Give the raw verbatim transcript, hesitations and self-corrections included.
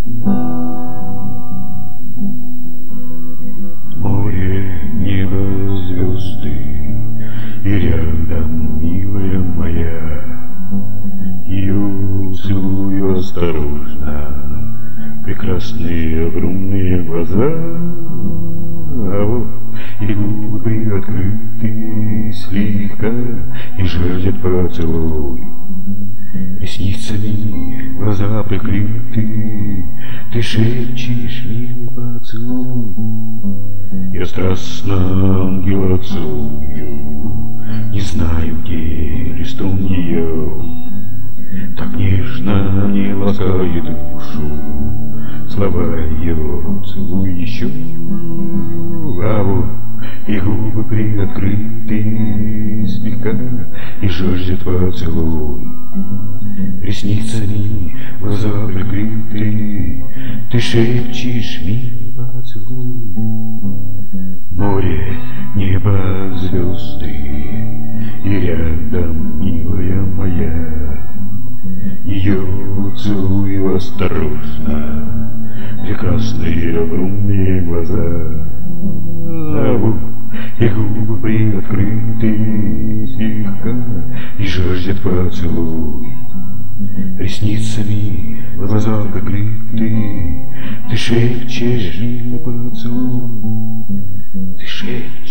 Море, небо, звезды, и рядом, милая моя, ее целую осторожно, прекрасные огромные глаза, а вот и губы приоткрыты слегка и жаждет поцелуй. Ресницами глаза прикрыты, ты шепчешь, милый поцелуй. Я страстно ангела целую, не знаю, где ли струн ее. Так нежно мне ласкает душу, слова ее целуй еще. А вот и губы приоткрыты слегка и жаждет поцелуй. Ресницами глаза прикрыты, ты шепчешь, милый поцелуй. Море, небо, звезды, и рядом, милая моя, ее целую осторожно, прекрасные огромные глаза, а вот и губы приоткрыты слегка и жаждет поцелуй. Ресницами глаза прикрыты, ты шепчешь, милый поцелуй. Ты шепчешь.